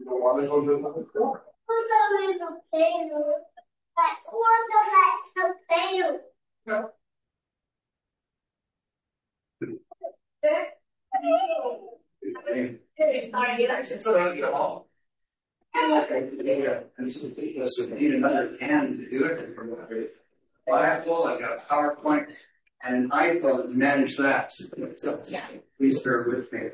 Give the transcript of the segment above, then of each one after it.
So we need another hand to do it. Bible, I got a PowerPoint and an iPhone to manage that. So please bear with me.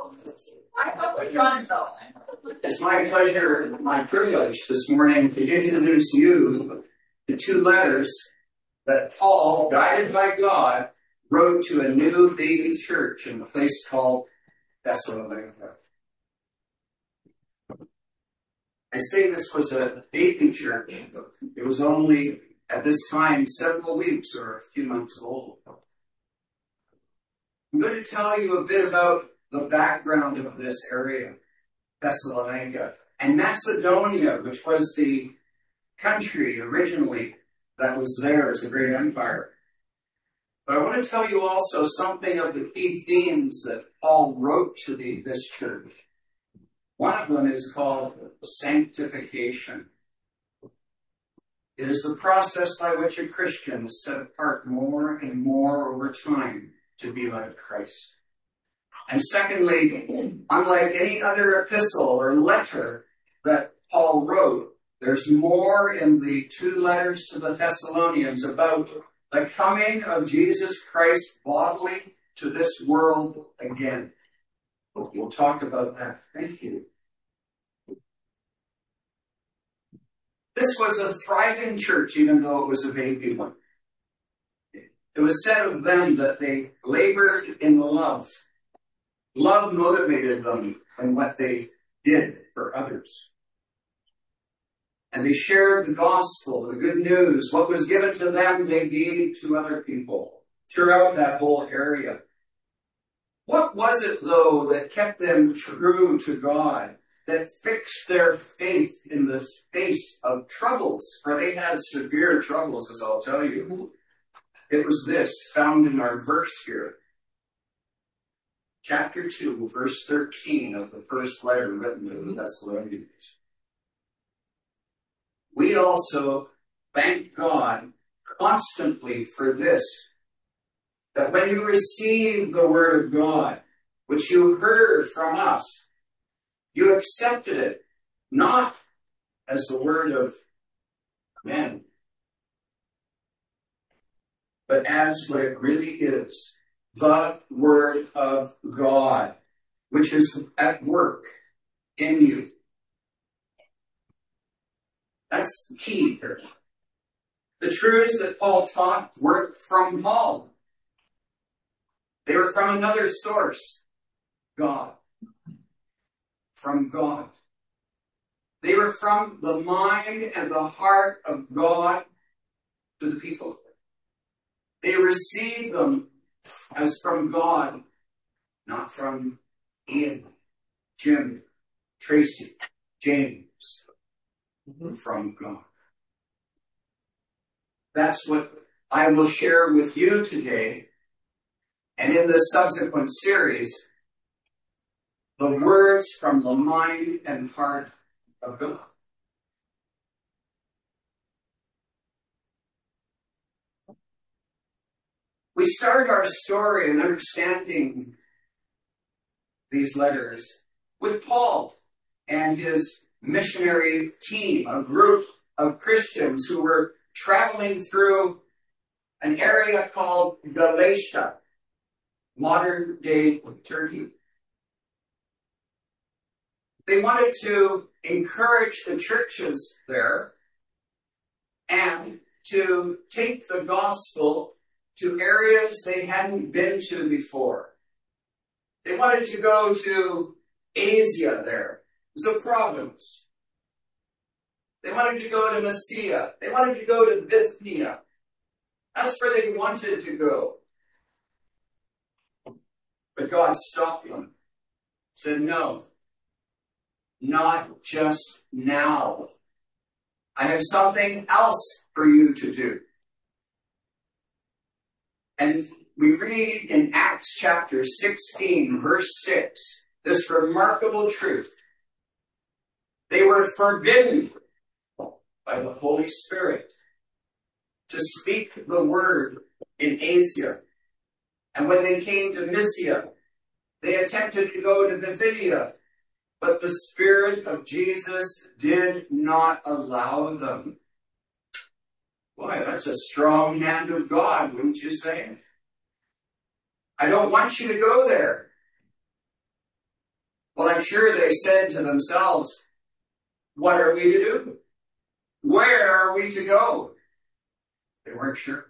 It's my pleasure, my privilege this morning to introduce you to two letters that Paul, guided by God, wrote to a new baby church in a place called Thessalonica. I say this was a baby church. It was only, at this time, several weeks or a few months old. I'm going to tell you a bit about the background of this area, Thessalonica, and Macedonia, which was the country originally that was there as a great empire. But I want to tell you also something of the key themes that Paul wrote to this church. One of them is called sanctification. It is the process by which a Christian is set apart more and more over time to be like Christ. And secondly, unlike any other epistle or letter that Paul wrote, there's more in the two letters to the Thessalonians about the coming of Jesus Christ bodily to this world again. We'll talk about that. Thank you. This was a thriving church, even though it was a baby one. It was said of them that they labored in love. Love motivated them in what they did for others. And they shared the gospel, the good news. What was given to them, they gave to other people throughout that whole area. What was it, though, that kept them true to God, that fixed their faith in the face of troubles? For they had severe troubles, as I'll tell you. It was this, found in our verse here. Chapter 2, verse 13 of the first letter written to the Thessalonians. We also thank God constantly for this, that when you received the word of God, which you heard from us, you accepted it, not as the word of men, but as what it really is, the word of God, which is at work in you. That's the key here. The truths that Paul taught weren't from Paul. They were from another source, God. From God. They were from the mind and the heart of God to the people. They received them as from God, not from Ian, Jim, Tracy, James, from God. That's what I will share with you today. And in the subsequent series, the words from the mind and heart of God. We start our story in understanding these letters with Paul and his missionary team, a group of Christians who were traveling through an area called Galatia, modern-day Turkey. They wanted to encourage the churches there and to take the gospel to areas they hadn't been to before. They wanted to go to Asia there. It was a province. They wanted to go to Mysia. They wanted to go to Bithynia. That's where they wanted to go. But God stopped them. Said, no, not just now. I have something else for you to do. And we read in Acts chapter 16, verse 6, this remarkable truth. They were forbidden by the Holy Spirit to speak the word in Asia. And when they came to Mysia, they attempted to go to Bithynia, but the Spirit of Jesus did not allow them. Boy, that's a strong hand of God, wouldn't you say? I don't want you to go there. Well, I'm sure they said to themselves, what are we to do? Where are we to go? They weren't sure.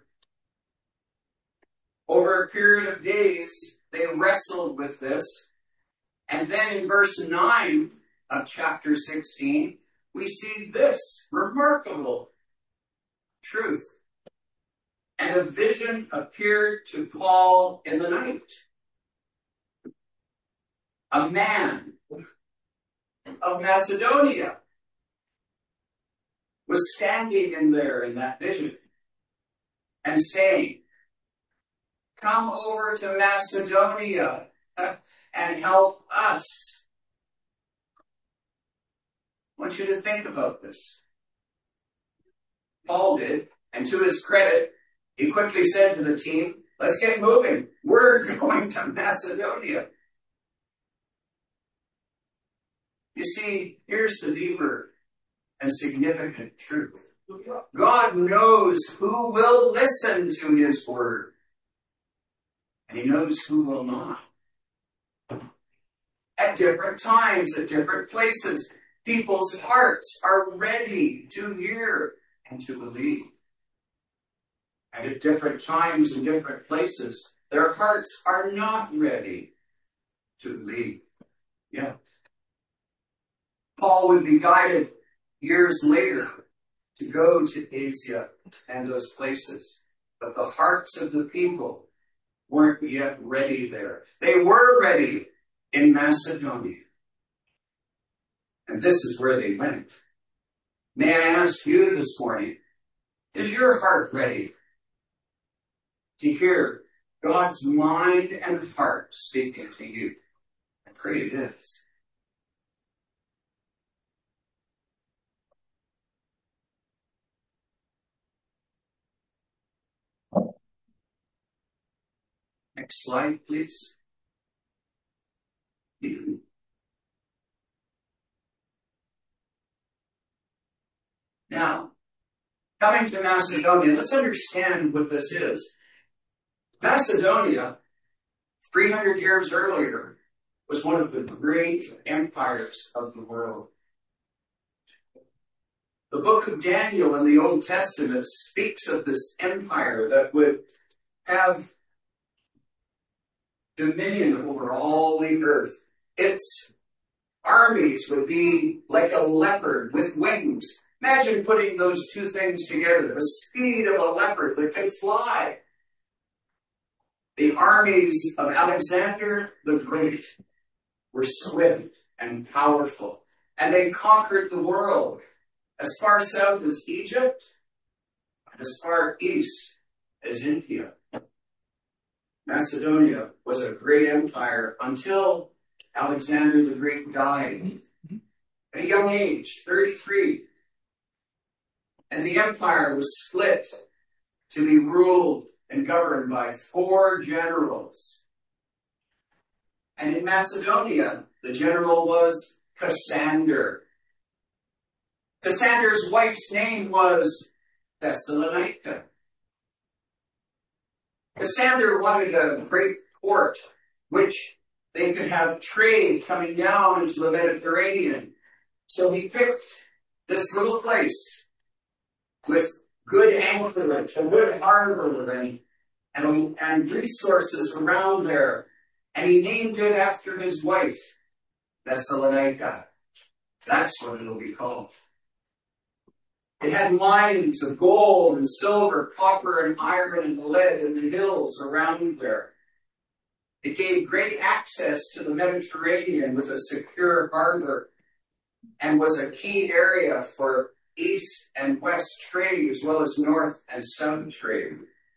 Over a period of days, they wrestled with this. And then in verse 9 of chapter 16, we see this remarkable truth. And a vision appeared to Paul in the night. A man of Macedonia was standing in there in that vision and saying, come over to Macedonia and help us. I want you to think about this. Paul did, and to his credit, he quickly said to the team, let's get moving. We're going to Macedonia. You see, here's the deeper and significant truth. God knows who will listen to his word, and he knows who will not. At different times, at different places, people's hearts are ready to hear and to believe. And at different times and different places, their hearts are not ready to believe. Yeah. Paul would be guided years later to go to Asia and those places. But the hearts of the people weren't yet ready there. They were ready in Macedonia. And this is where they went. May I ask you this morning, is your heart ready to hear God's mind and heart speaking to you? I pray it is. Next slide, please. Now, coming to Macedonia, let's understand what this is. Macedonia, 300 years earlier, was one of the great empires of the world. The book of Daniel in the Old Testament speaks of this empire that would have dominion over all the earth. Its armies would be like a leopard with wings. Imagine putting those two things together, the speed of a leopard that could fly. The armies of Alexander the Great were swift and powerful, and they conquered the world as far south as Egypt and as far east as India. Macedonia was a great empire until Alexander the Great died at a young age, 33. And the empire was split to be ruled and governed by 4 generals. And in Macedonia, the general was Cassander. Cassander's wife's name was Thessalonica. Cassander wanted a great port, which they could have trade coming down into the Mediterranean. So he picked this little place with good anchorage, a good harbor, and resources around there. And he named it after his wife, Thessalonica. That's what it'll be called. It had mines of gold and silver, copper and iron and lead in the hills around there. It gave great access to the Mediterranean with a secure harbor and was a key area for east and west trade as well as north and south trade.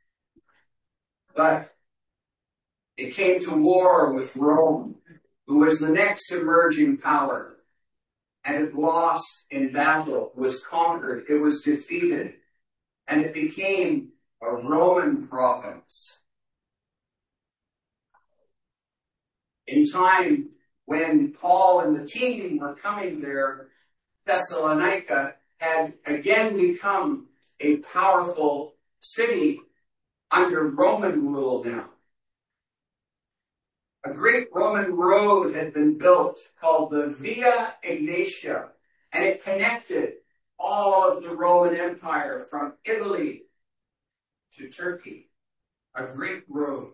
But it came to war with Rome, who was the next emerging power. and it lost in battle, was conquered, it was defeated, and it became a Roman province. In time when Paul and the team were coming there, Thessalonica had again become a powerful city under Roman rule now. A great Roman road had been built called the Via Egnatia, and it connected all of the Roman Empire from Italy to Turkey. A great road.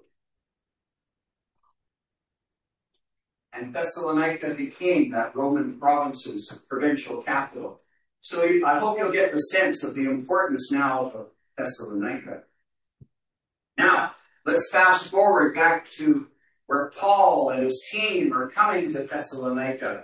And Thessalonica became that Roman province's provincial capital. So I hope you'll get the sense of the importance now of Thessalonica. Now, let's fast forward back to where Paul and his team are coming to Thessalonica.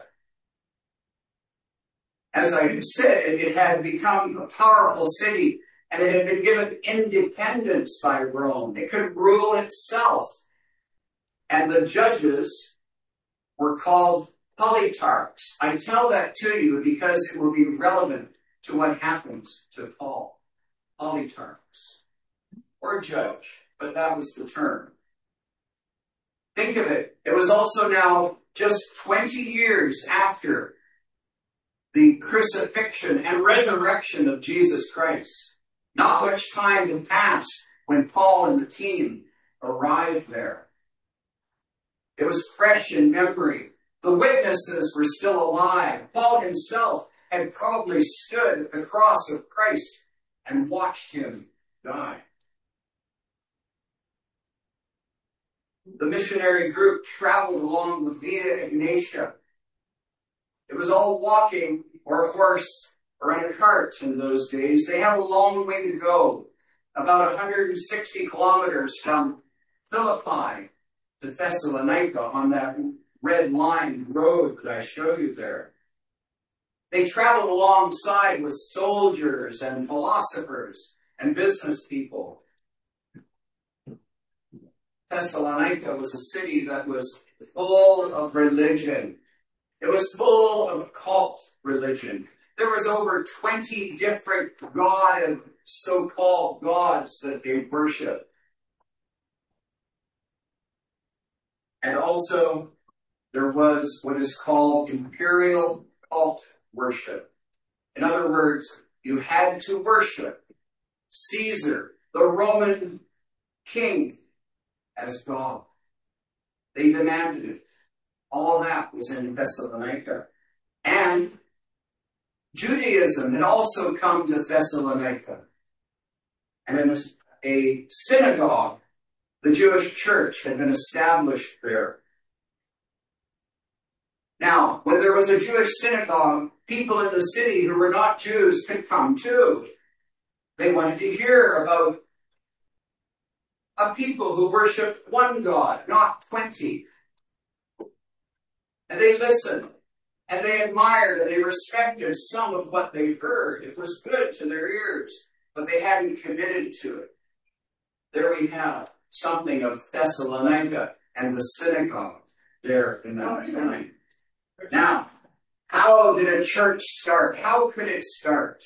As I said, it had become a powerful city, and it had been given independence by Rome. It could rule itself. And the judges were called polytarchs. I tell that to you because it will be relevant to what happens to Paul. Polytarchs. Or judge, but that was the term. Think of it. It was also now just 20 years after the crucifixion and resurrection of Jesus Christ. Not much time had passed when Paul and the team arrived there. It was fresh in memory. The witnesses were still alive. Paul himself had probably stood at the cross of Christ and watched him die. The missionary group traveled along the Via Egnatia. It was all walking or a horse or in a cart in those days. They had a long way to go, about 160 kilometers from Philippi to Thessalonica on that red line road that I show you there. They traveled alongside with soldiers and philosophers and business people. Thessalonica was a city that was full of religion. It was full of cult religion. There was over 20 different so-called gods that they worshiped. And also, there was what is called imperial cult worship. In other words, you had to worship Caesar, the Roman king, as God. They demanded it. All that was in Thessalonica. And Judaism had also come to Thessalonica. And in a synagogue, the Jewish church had been established there. Now, when there was a Jewish synagogue, people in the city who were not Jews could come too. They wanted to hear about a people who worshiped one God, not 20. And they listened, and they admired, and they respected some of what they heard. It was good to their ears, but they hadn't committed to it. There we have something of Thessalonica and the synagogue there in that time. Now, how did a church start? How could it start?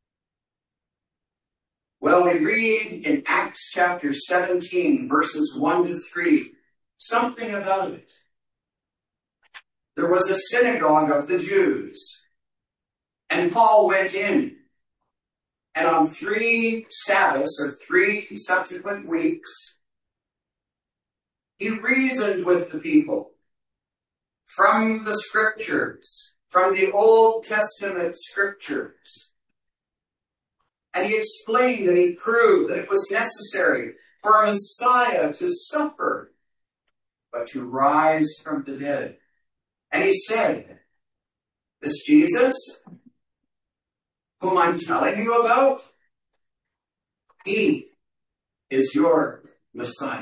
Well, we read in Acts chapter 17, verses 1 to 3, something about it. There was a synagogue of the Jews, and Paul went in, and on 3 Sabbaths, or 3 subsequent weeks, he reasoned with the people from the scriptures, from the Old Testament scriptures. And he explained and he proved that it was necessary for a Messiah to suffer, but to rise from the dead. And he said, this Jesus, whom I'm telling you about, he is your Messiah.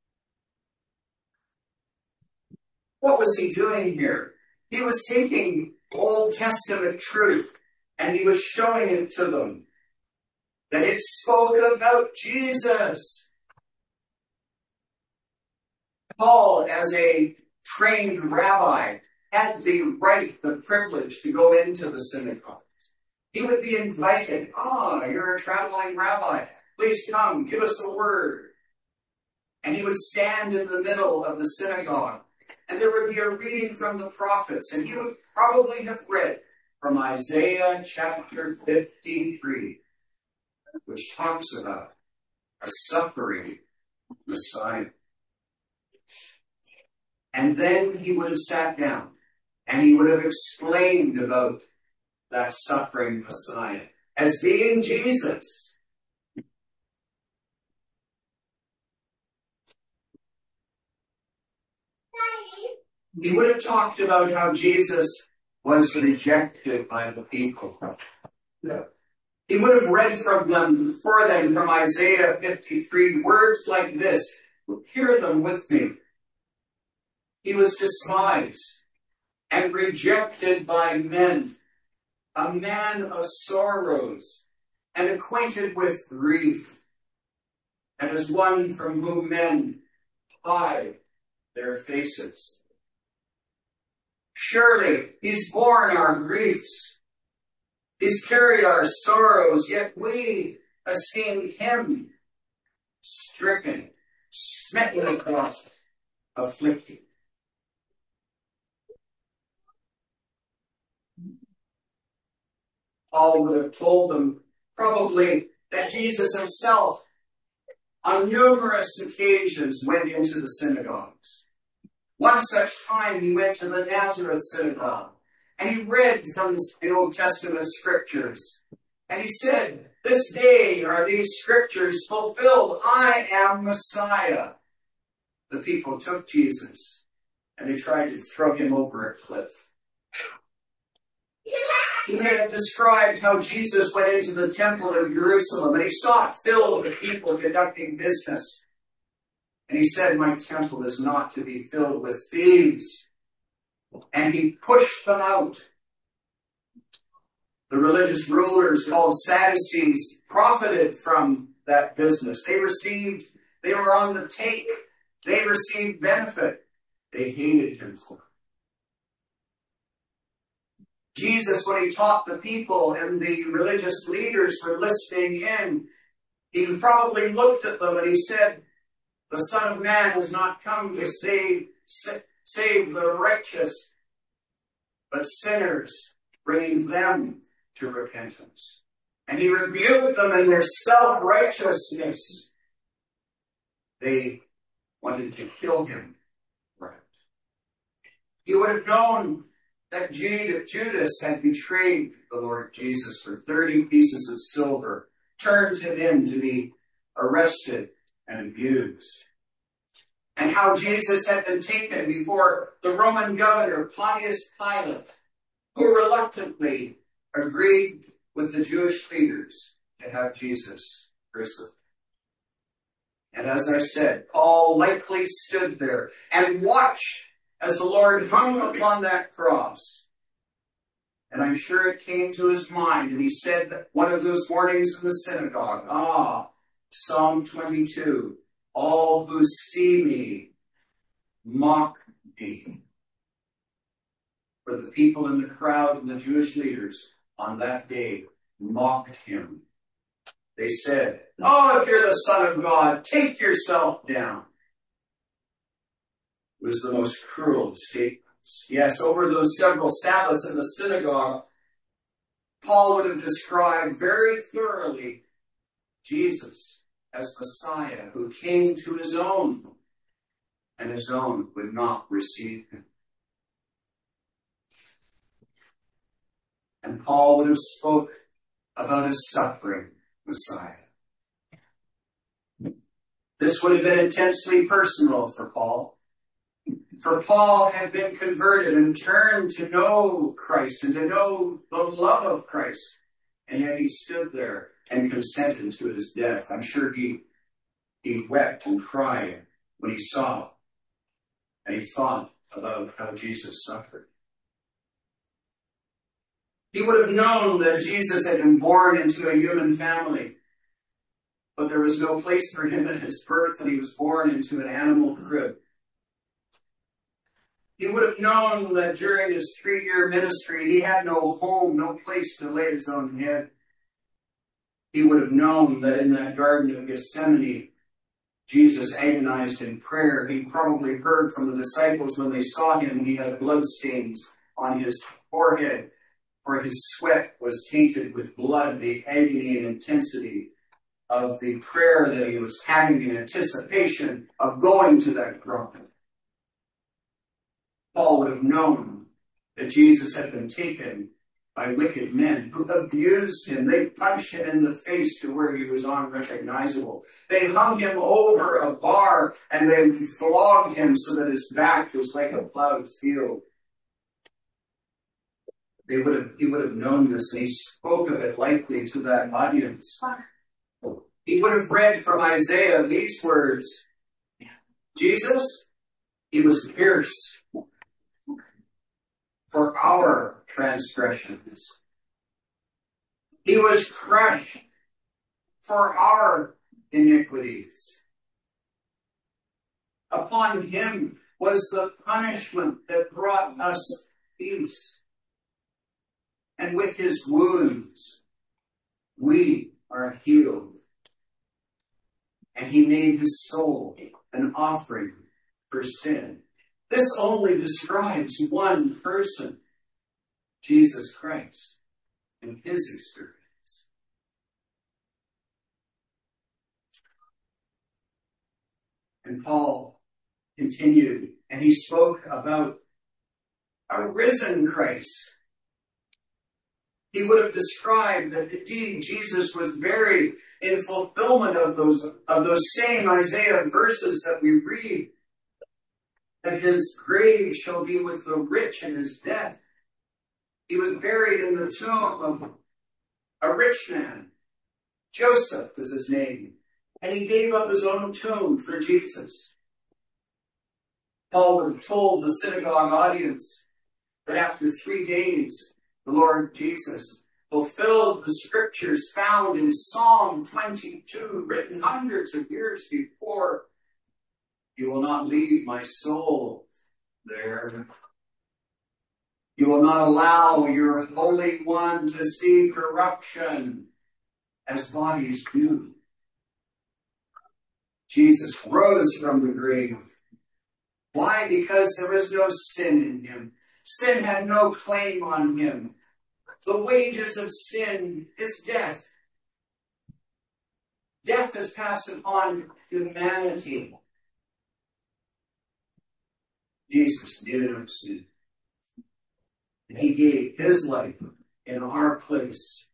What was he doing here? He was taking Old Testament truth and he was showing it to them. That it spoke about Jesus. Paul, as a trained rabbi, had the right, the privilege to go into the synagogue. He would be invited. You're a traveling rabbi. Please come, give us a word. And he would stand in the middle of the synagogue. And there would be a reading from the prophets. And he would probably have read from Isaiah chapter 53, which talks about a suffering Messiah. And then he would have sat down and he would have explained about that suffering Messiah as being Jesus. He would have talked about how Jesus was rejected by the people. He would have read for them from Isaiah 53 words like this. Hear them with me. He was despised and rejected by men, a man of sorrows and acquainted with grief, and as one from whom men hide their faces. Surely he's borne our griefs. He's carried our sorrows, yet we esteemed him stricken, smitten across, afflicted. Paul would have told them probably that Jesus himself on numerous occasions went into the synagogues. One such time he went to the Nazareth synagogue and he read from the Old Testament scriptures. And he said, "This day are these scriptures fulfilled. I am Messiah." The people took Jesus and they tried to throw him over a cliff. He may have described how Jesus went into the temple of Jerusalem and he saw it filled with people conducting business. And he said, "My temple is not to be filled with thieves." And he pushed them out. The religious rulers called Sadducees profited from that business. They were on the take. They received benefit. They hated him for it. Jesus, when he taught the people and the religious leaders were listening in, he probably looked at them and he said, "The Son of Man has not come to save the righteous, but sinners, bringing them to repentance." And he rebuked them in their self-righteousness. They wanted to kill him. Right. He would have known that Judas had betrayed the Lord Jesus for 30 pieces of silver, turned him in to be arrested and abused. And how Jesus had been taken before the Roman governor, Pontius Pilate, who reluctantly agreed with the Jewish leaders to have Jesus crucified. And as I said, Paul likely stood there and watched as the Lord hung upon that cross. And I'm sure it came to his mind, and he said that one of those mornings in the synagogue, Psalm 22, "All who see me mock me." For the people in the crowd and the Jewish leaders on that day mocked him. They said, "If you're the Son of God, take yourself down." It was the most cruel of statements. Yes, over those several Sabbaths in the synagogue, Paul would have described very thoroughly Jesus as Messiah who came to his own, and his own would not receive him. And Paul would have spoke about a suffering Messiah. This would have been intensely personal for Paul. For Paul had been converted and turned to know Christ and to know the love of Christ. And yet he stood there and consented to his death. I'm sure he wept and cried when he saw and he thought about how Jesus suffered. He would have known that Jesus had been born into a human family, but there was no place for him at his birth, and he was born into an animal crib. He would have known that during his 3-year ministry, he had no home, no place to lay his own head. He would have known that in that Garden of Gethsemane, Jesus agonized in prayer. He probably heard from the disciples when they saw him, he had bloodstains on his forehead, for his sweat was tainted with blood, the agony and intensity of the prayer that he was having in anticipation of going to that cross. Paul would have known that Jesus had been taken by wicked men who abused him. They punched him in the face to where he was unrecognizable. They hung him over a bar and they flogged him so that his back was like a plowed field. He would have known this, and he spoke of it likely to that audience. He would have read from Isaiah these words, Jesus, he was pierced for our transgressions. He was crushed for our iniquities. Upon him was the punishment that brought us peace. And with his wounds, we are healed. And he made his soul an offering for sin. This only describes one person, Jesus Christ, and his experience. And Paul continued, and he spoke about a risen Christ. He would have described that indeed Jesus was buried in fulfillment of those same Isaiah verses that we read, that his grave shall be with the rich in his death. He was buried in the tomb of a rich man. Joseph was his name. And he gave up his own tomb for Jesus. Paul would have told the synagogue audience that after 3 days, the Lord Jesus fulfilled the scriptures found in Psalm 22, written hundreds of years before. You will not leave my soul there. You will not allow your Holy One to see corruption as bodies do. Jesus rose from the grave. Why? Because there was no sin in him. Sin had no claim on him. The wages of sin is death. Death is passed upon humanity. Jesus knew no sin. And he gave his life in our place.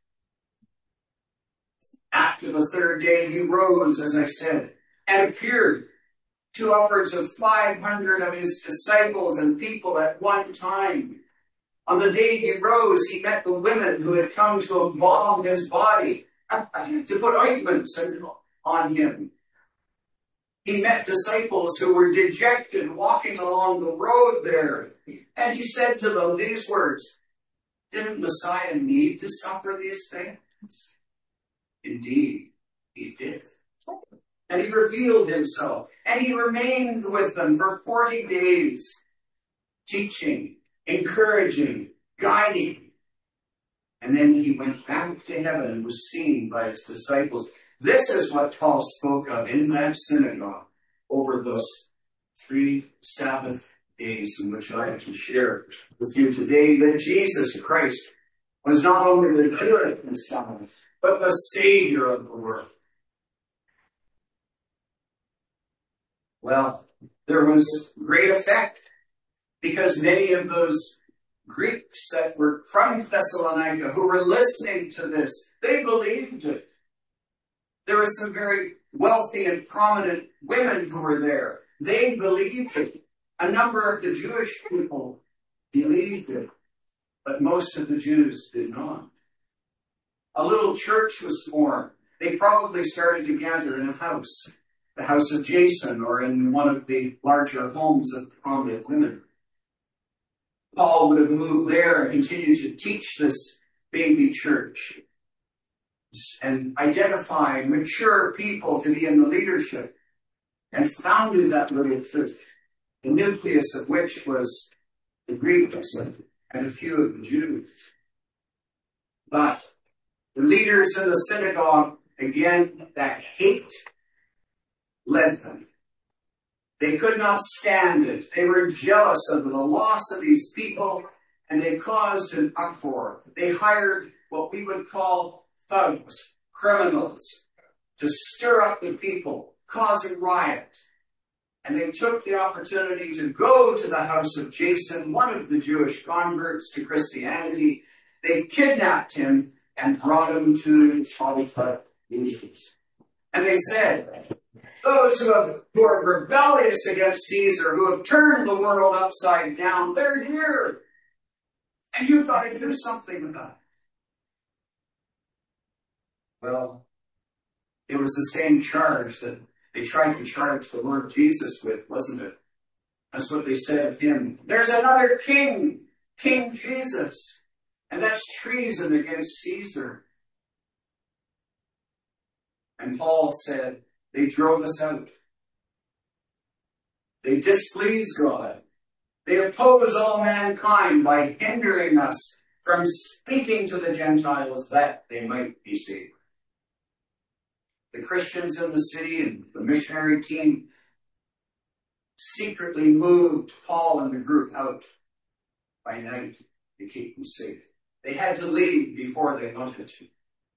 After the 3rd day, he rose, as I said, and appeared to upwards of 500 of his disciples and people at one time. On the day he rose, he met the women who had come to embalm his body, to put ointments on him. He met disciples who were dejected, walking along the road there. And he said to them these words, didn't Messiah need to suffer these things? Indeed, he did. And he revealed himself. And he remained with them for 40 days, teaching, encouraging, guiding. And then he went back to heaven and was seen by his disciples. This is what Paul spoke of in that synagogue over those 3 Sabbath days in which I can share with you today that Jesus Christ was not only the good and Sabbath, but the Savior of the world. Well, there was great effect because many of those Greeks that were from Thessalonica who were listening to this, they believed it. There were some very wealthy and prominent women who were there. They believed it. A number of the Jewish people believed it, but most of the Jews did not. A little church was formed. They probably started to gather in a house, the house of Jason, or in one of the larger homes of prominent women. Paul would have moved there and continued to teach this baby church and identify mature people to be in the leadership, and founded that little church the nucleus of which was the Greeks and a few of the Jews. But the leaders in the synagogue, again, that hate led them. They could not stand it. They were jealous of the loss of these people, and they caused an uproar. They hired what we would call thugs, criminals, to stir up the people, cause a riot. And they took the opportunity to go to the house of Jason, one of the Jewish converts to Christianity. They kidnapped him and brought him to the leaders. And they said, those who are rebellious against Caesar, who have turned the world upside down, they're here. And you've got to do something about it. Well, it was the same charge that they tried to charge the Lord Jesus with, wasn't it? That's what they said of him. There's another king, King Jesus. And that's treason against Caesar. And Paul said, they drove us out. They displease God. They oppose all mankind by hindering us from speaking to the Gentiles that they might be saved. The Christians in the city and the missionary team secretly moved Paul and the group out by night to keep them safe. They had to leave before they wanted to.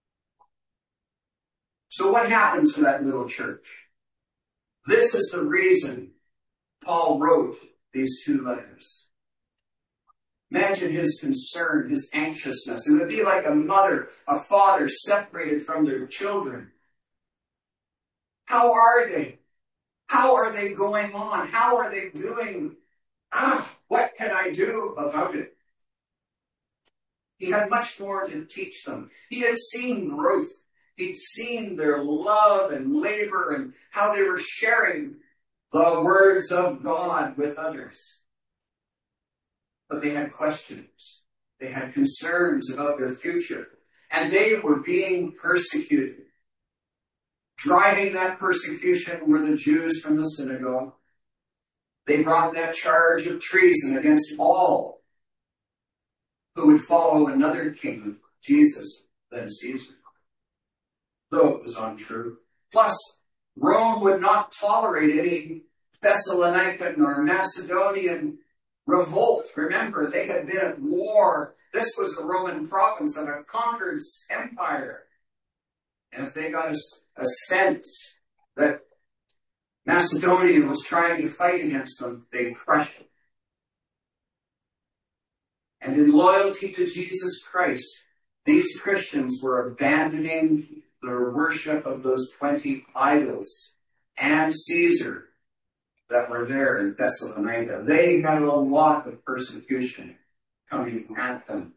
So what happened to that little church? This is the reason Paul wrote these two letters. Imagine his concern, his anxiousness. It would be like a mother, a father separated from their children. How are they? How are they going on? How are they doing? What can I do about it? He had much more to teach them. He had seen growth. He'd seen their love and labor and how they were sharing the words of God with others. But they had questions. They had concerns about their future. And they were being persecuted. Driving that persecution were the Jews from the synagogue. They brought that charge of treason against all who would follow another king, Jesus, than Caesar. Though it was untrue. Plus, Rome would not tolerate any Thessalonican or Macedonian revolt. Remember, they had been at war. This was a Roman province of a conquered empire. And if they got a sense that Macedonia was trying to fight against them, they crushed it. And in loyalty to Jesus Christ, these Christians were abandoning their worship of those 20 idols and Caesar that were there in Thessalonica. They had a lot of persecution coming at them.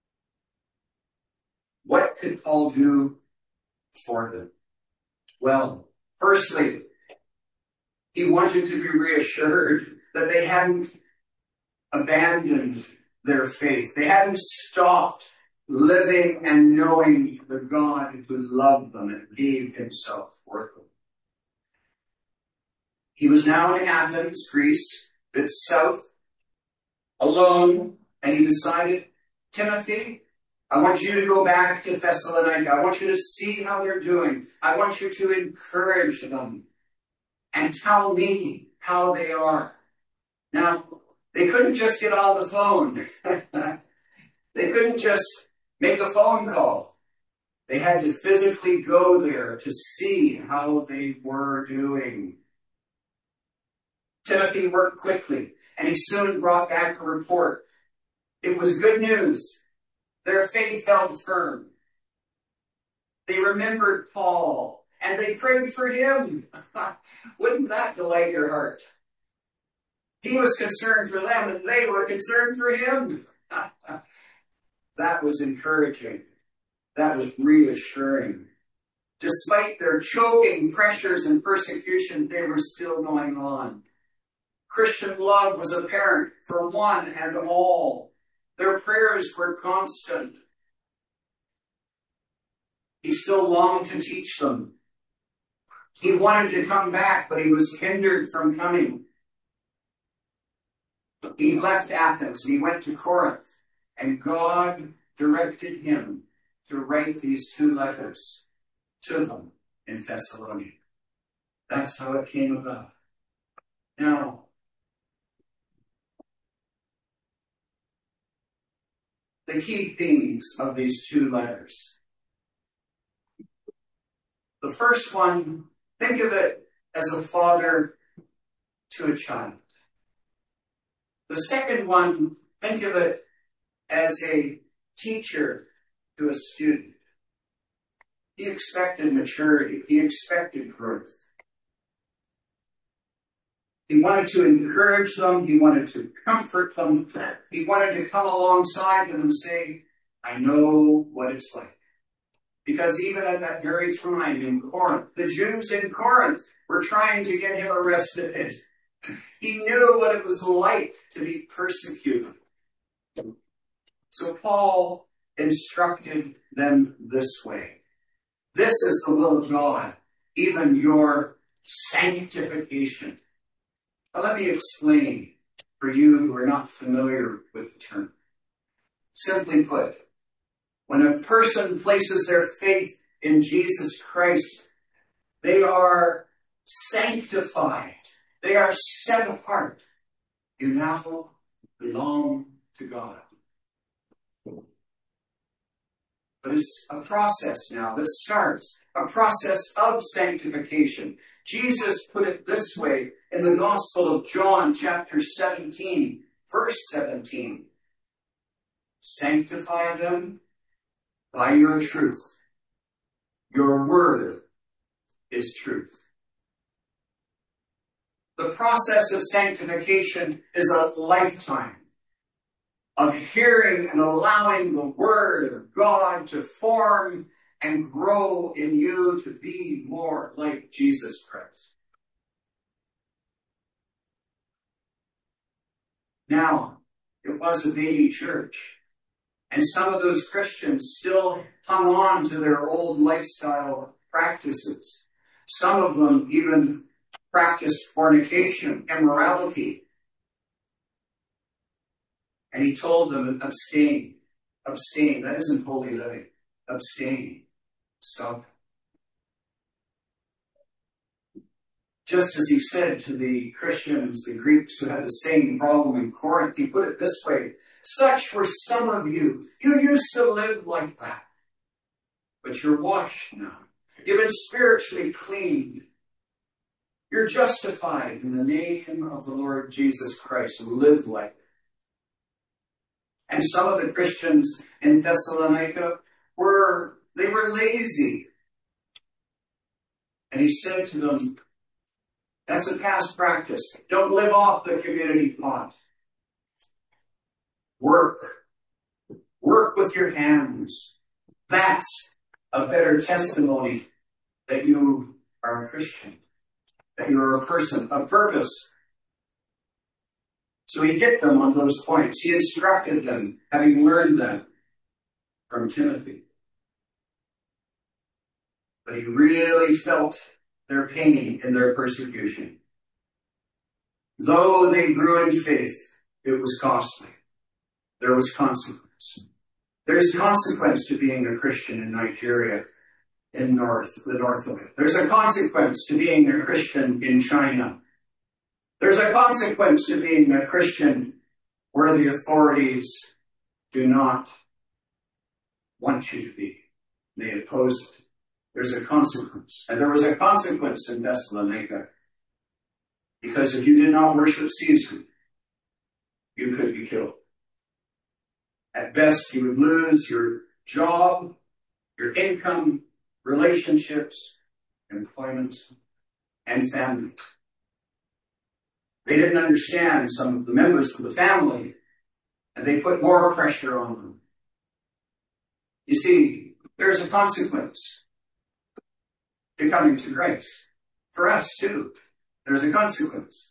What could Paul do for them? Well, firstly, he wanted to be reassured that they hadn't abandoned their faith. They hadn't stopped living and knowing the God who loved them and gave himself for them. He was now in Athens, Greece, a bit south, alone, and he decided, Timothy, I want you to go back to Thessalonica. I want you to see how they're doing. I want you to encourage them and tell me how they are. Now, they couldn't just get on the phone. They couldn't just make a phone call. They had to physically go there to see how they were doing. Timothy worked quickly, and he soon brought back a report. It was good news. Their faith held firm. They remembered Paul, and they prayed for him. Wouldn't that delight your heart? He was concerned for them, and they were concerned for him. That was encouraging. That was reassuring. Despite their choking pressures and persecution, they were still going on. Christian love was apparent for one and all. Their prayers were constant. He still longed to teach them. He wanted to come back, but he was hindered from coming. He left Athens and he went to Corinth, and God directed him to write these 2 letters to them in Thessalonica. That's how it came about. Now, the key themes of these 2 letters. The first one, think of it as a father to a child. The second one, think of it as a teacher to a student. He expected maturity. He expected growth. He wanted to encourage them. He wanted to comfort them. He wanted to come alongside them and say, I know what it's like. Because even at that very time in Corinth, the Jews in Corinth were trying to get him arrested. He knew what it was like to be persecuted. So Paul instructed them this way. This is the will of God, even your sanctification. Now let me explain for you who are not familiar with the term. Simply put, when a person places their faith in Jesus Christ, they are sanctified. They are set apart. You now belong to God. But it's a process now that starts, a process of sanctification. Jesus put it this way in the Gospel of John, chapter 17, verse 17. Sanctify them by your truth. Your word is truth. The process of sanctification is a lifetime of hearing and allowing the Word of God to form and grow in you to be more like Jesus Christ. Now, it was a baby church, and some of those Christians still hung on to their old lifestyle practices. Some of them even practiced fornication, immorality. And he told them, abstain. Abstain. That isn't holy living. Abstain. Stop. Just as he said to the Christians, the Greeks who had the same problem in Corinth, he put it this way. Such were some of you. You used to live like that. But you're washed now. You've been spiritually cleaned. You're justified in the name of the Lord Jesus Christ. Live like it. And some of the Christians in Thessalonica were lazy. And he said to them, that's a past practice. Don't live off the community pot. Work. Work with your hands. That's a better testimony that you are a Christian. That you're a person of purpose. So he hit them on those points. He instructed them, having learned them from Timothy. But he really felt their pain in their persecution. Though they grew in faith, it was costly. There was consequence. There's consequence to being a Christian in Nigeria, in the north of it. There's a consequence to being a Christian in China. There's a consequence to being a Christian where the authorities do not want you to be. They oppose it. There's a consequence. And there was a consequence in Thessalonica. Because if you did not worship Caesar, you could be killed. At best, you would lose your job, your income, relationships, employment, and family. They didn't understand some of the members of the family, and they put more pressure on them. You see, there's a consequence to coming to Christ. For us, too, there's a consequence.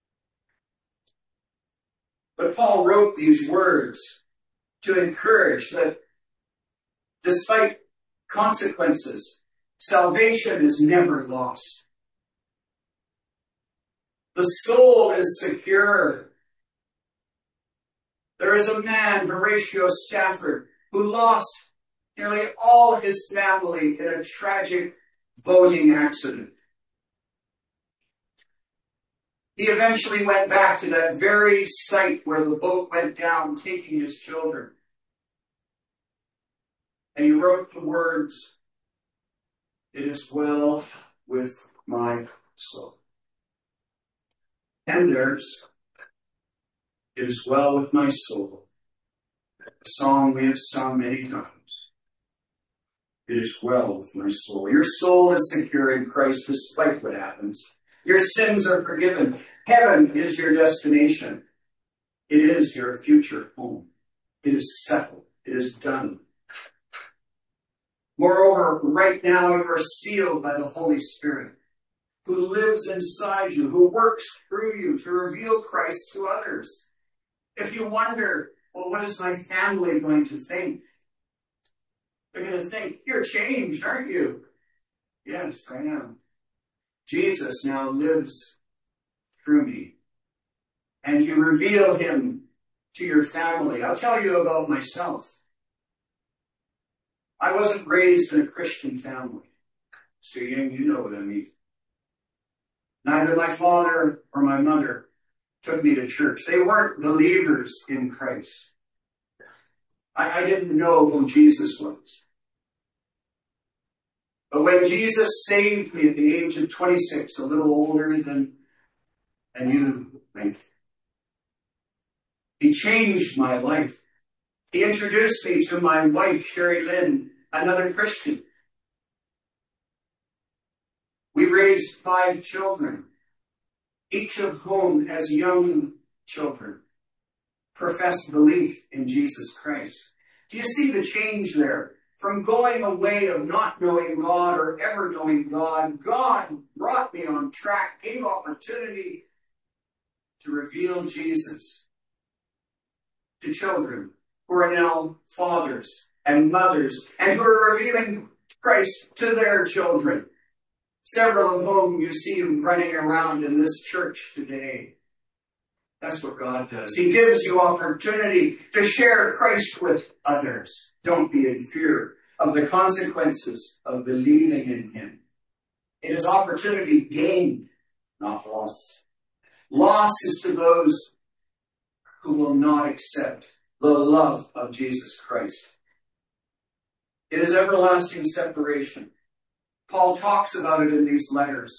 But Paul wrote these words to encourage that despite consequences, salvation is never lost. The soul is secure. There is a man, Horatio Stafford, who lost nearly all his family in a tragic boating accident. He eventually went back to that very site where the boat went down, taking his children. And he wrote the words, "It is well with my soul." And theirs, "It is well with my soul." A song we have sung many times. It is well with my soul. Your soul is secure in Christ despite what happens. Your sins are forgiven. Heaven is your destination. It is your future home. It is settled. It is done. Moreover, right now you are sealed by the Holy Spirit, who lives inside you, who works through you to reveal Christ to others. If you wonder, well, what is my family going to think? They're going to think, you're changed, aren't you? Yes, I am. Jesus now lives through me. And you reveal him to your family. I'll tell you about myself. I wasn't raised in a Christian family. So young, you know what I mean. Neither my father or my mother took me to church. They weren't believers in Christ. I didn't know who Jesus was. But when Jesus saved me at the age of 26, a little older than you think, he changed my life. He introduced me to my wife, Sherry Lynn, another Christian. We raised 5 children, each of whom has young children, professed belief in Jesus Christ. Do you see the change there? From going away of not knowing God or ever knowing God, God brought me on track, gave opportunity to reveal Jesus to children who are now fathers and mothers and who are revealing Christ to their children. Several of whom you see running around in this church today. That's what God does. He gives you opportunity to share Christ with others. Don't be in fear of the consequences of believing in him. It is opportunity gained, not lost. Loss is to those who will not accept the love of Jesus Christ. It is everlasting separation. Paul talks about it in these letters.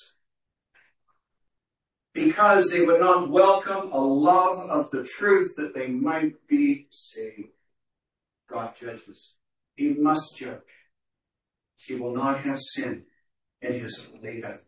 Because they would not welcome a love of the truth that they might be saved. God judges. He must judge. He will not have sin in his holy heaven.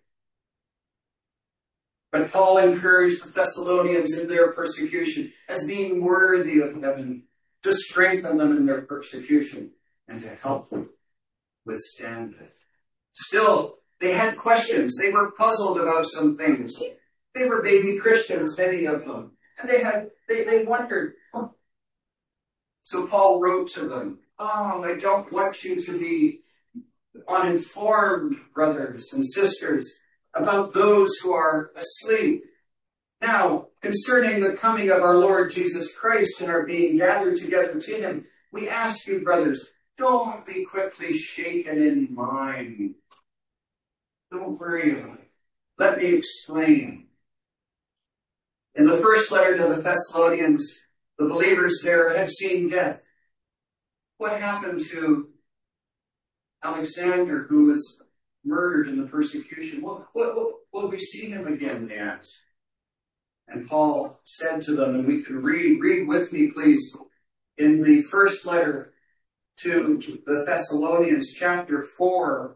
But Paul encouraged the Thessalonians in their persecution as being worthy of heaven, to strengthen them in their persecution and to help them withstand it. Still, they had questions. They were puzzled about some things. They were baby Christians, many of them. And they wondered. Oh. So Paul wrote to them, I don't want you to be uninformed, brothers and sisters, about those who are asleep. Now, concerning the coming of our Lord Jesus Christ and our being gathered together to him, we ask you, brothers, don't be quickly shaken in mind. Don't worry about it. Let me explain. In the first letter to the Thessalonians, the believers there have seen death. What happened to Alexander, who was murdered in the persecution? Will we see him again, they asked. And Paul said to them, and we can read with me, please, in the first letter to the Thessalonians, chapter 4,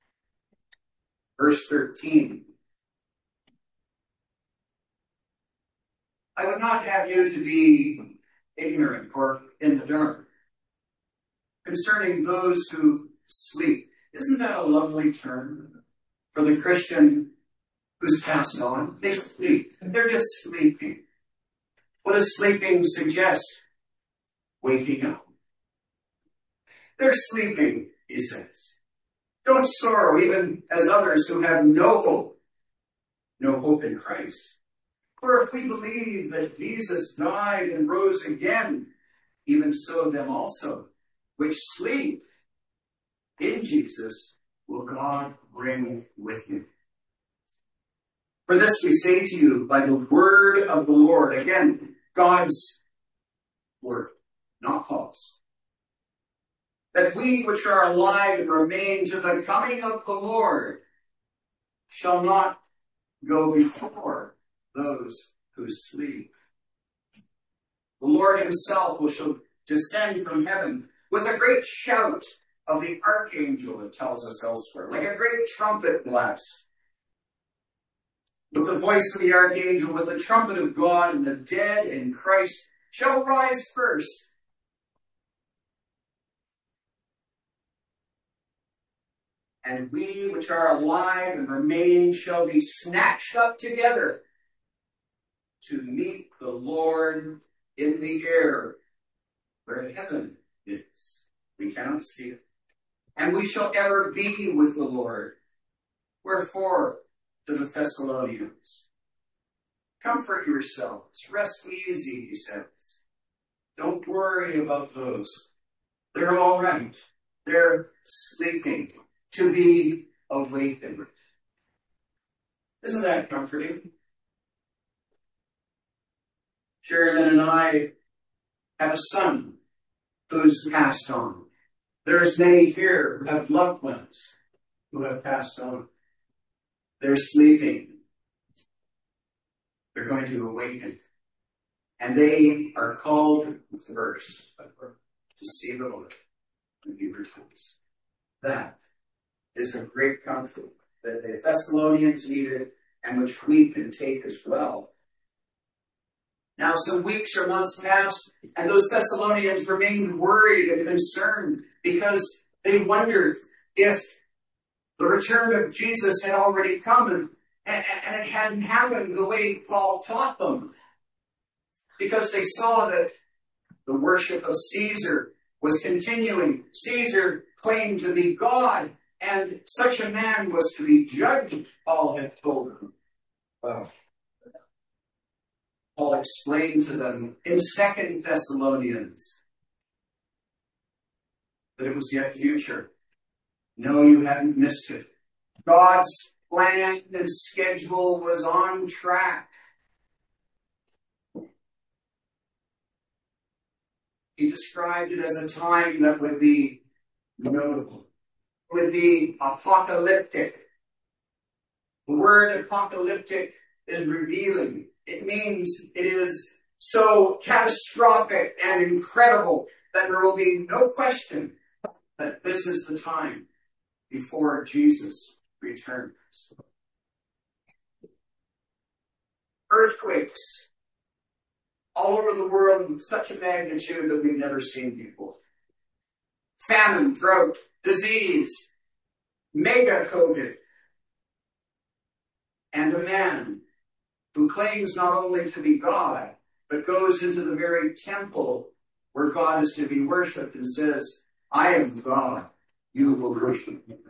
verse 13. I would not have you to be ignorant or in the dark concerning those who sleep. Isn't that a lovely term for the Christian who's passed on? They sleep. They're just sleeping. What does sleeping suggest? Waking up. They're sleeping, he says. Don't sorrow, even as others who have no hope in Christ. For if we believe that Jesus died and rose again, even so them also, which sleep in Jesus, will God bring with him. For this we say to you by the word of the Lord. Again, God's word, not Paul's. That we which are alive and remain to the coming of the Lord shall not go before those who sleep. The Lord himself will descend from heaven with a great shout of the archangel, it tells us elsewhere, like a great trumpet blast. With the voice of the archangel, with the trumpet of God, and the dead in Christ shall rise first. And we which are alive and remain shall be snatched up together to meet the Lord in the air, where heaven is. We cannot see it. And we shall ever be with the Lord. Wherefore, to the Thessalonians, comfort yourselves, rest easy, he says. Don't worry about those. They're all right. They're sleeping to be awakened. Isn't that comforting? Sherilyn and I have a son who's passed on. There's many here who have loved ones who have passed on. They're sleeping. They're going to awaken. And they are called first to see the Lord when he returns. That is a great comfort that the Thessalonians needed and which we can take as well. Now some weeks or months passed, and those Thessalonians remained worried and concerned because they wondered if the return of Jesus had already come and it hadn't happened the way Paul taught them. Because they saw that the worship of Caesar was continuing. Caesar claimed to be God, and such a man was to be judged, Paul had told them. Well, Paul explained to them in 2 Thessalonians that it was yet future. No, you hadn't missed it. God's plan and schedule was on track. He described it as a time that would be notable. It would be apocalyptic. The word apocalyptic is revealing. It means it is so catastrophic and incredible that there will be no question that this is the time before Jesus returns. Earthquakes all over the world with such a magnitude that we've never seen before. Famine, drought, disease, mega COVID, and a man who claims not only to be God, but goes into the very temple where God is to be worshipped and says, I am God, you will worship me.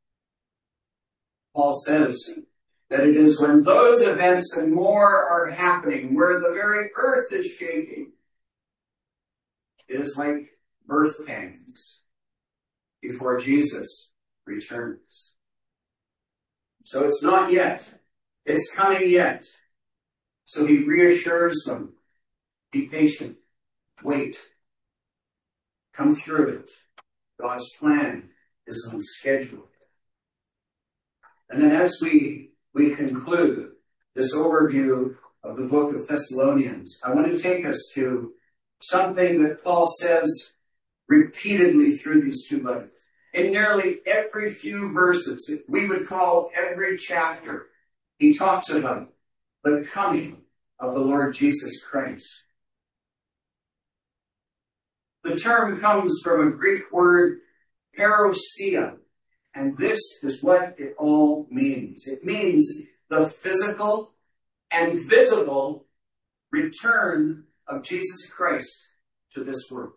Paul says that it is when those events and more are happening, where the very earth is shaking, it is like birth pangs before Jesus returns. So it's not yet. It's coming yet. So he reassures them, be patient, wait, come through it. God's plan is on schedule. And then as we conclude this overview of the book of Thessalonians, I want to take us to something that Paul says repeatedly through these two letters. In nearly every few verses, we would call every chapter, he talks about the coming of the Lord Jesus Christ. The term comes from a Greek word, parousia, and this is what it all means. It means the physical and visible return of Jesus Christ to this world.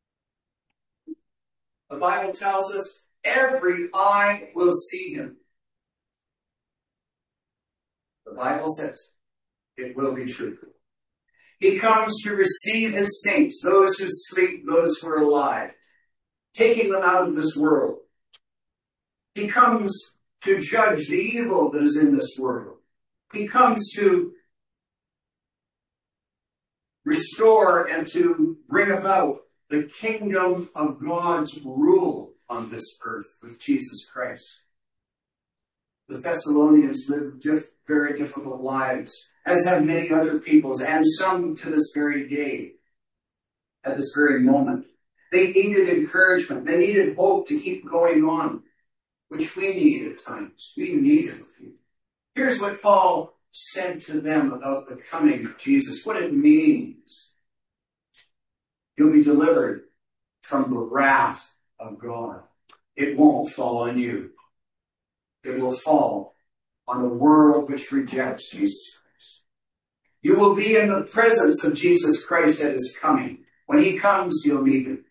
The Bible tells us every eye will see him. The Bible says it will be true. He comes to receive his saints, those who sleep, those who are alive, taking them out of this world. He comes to judge the evil that is in this world. He comes to restore and to bring about the kingdom of God's rule on this earth with Jesus Christ. The Thessalonians lived very difficult lives, as have many other peoples, and some to this very day, at this very moment. They needed encouragement. They needed hope to keep going on, which we need at times. We need it. Here's what Paul said to them about the coming of Jesus, what it means. You'll be delivered from the wrath of God. It won't fall on you. It will fall on a world which rejects Jesus Christ. You will be in the presence of Jesus Christ at his coming. When he comes, you'll meet him.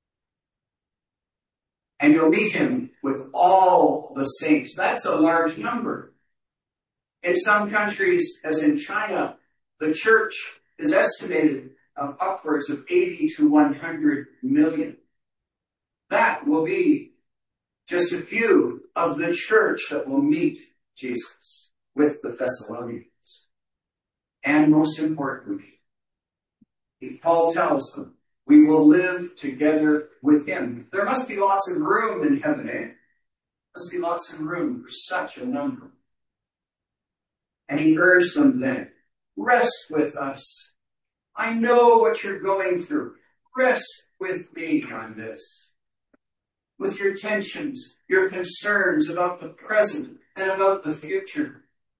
And you'll meet him with all the saints. That's a large number. In some countries, as in China, the church is estimated of upwards of 80 to 100 million. That will be just a few of the church that will meet Jesus with the Thessalonians. And most importantly, Paul tells them, we will live together with him. There must be lots of room in heaven, eh? There must be lots of room for such a number. And he urged them then, rest with us. I know what you're going through. Rest with me on this. With your tensions, your concerns about the present and about the future.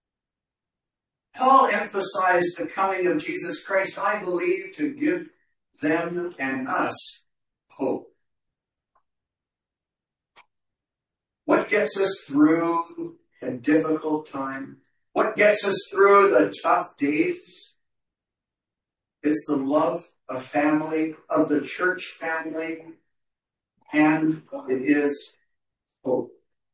Paul emphasized the coming of Jesus Christ, I believe, to give them and us hope. What gets us through a difficult time? What gets us through the tough days? It's the love of family, of the church family, and it is hope.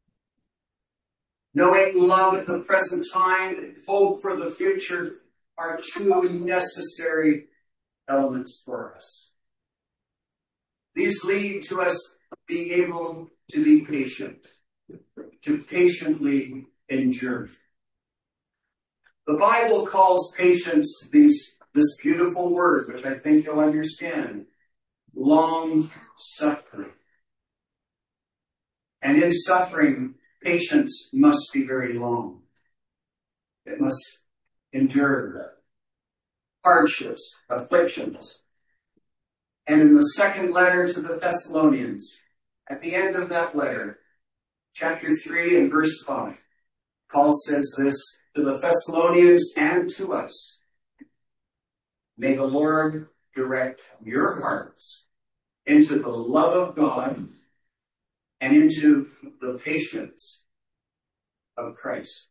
Knowing love at the present time and hope for the future are two necessary elements for us. These lead to us being able to be patient, to patiently endure. The Bible calls patience this beautiful word, which I think you'll understand, long suffering. And in suffering, patience must be very long. It must endure hardships, afflictions. And in the second letter to the Thessalonians, at the end of that letter, chapter 3 and verse 5, Paul says this to the Thessalonians and to us. May the Lord direct your hearts into the love of God and into the patience of Christ.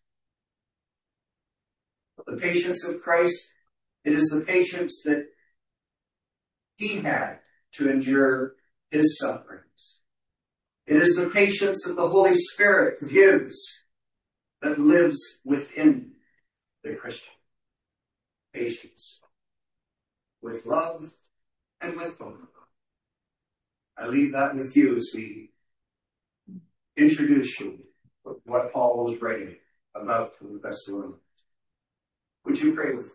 The patience of Christ, it is the patience that he had to endure his sufferings. It is the patience that the Holy Spirit gives that lives within the Christian. Patience. With love and with hope. I leave that with you as we introduce you to what Paul was writing about to the Thessalonians. Would you pray with me?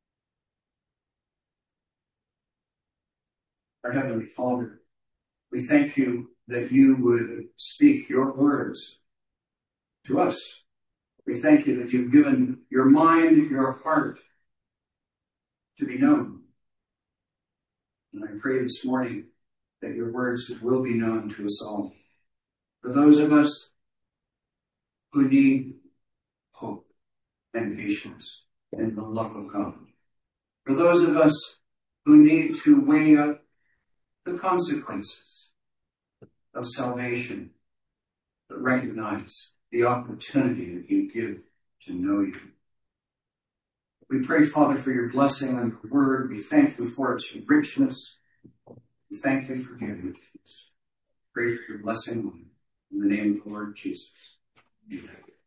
Our Heavenly Father, we thank you that you would speak your words to us. We thank you that you've given your mind, your heart to be known. And I pray this morning that your words will be known to us all. For those of us who need hope and patience and the love of God. For those of us who need to weigh up the consequences of salvation, but recognize the opportunity that you give to know you. We pray, Father, for your blessing on your word. We thank you for its richness. We thank you for giving it to us. Pray for your blessing in the name of the Lord Jesus. Amen.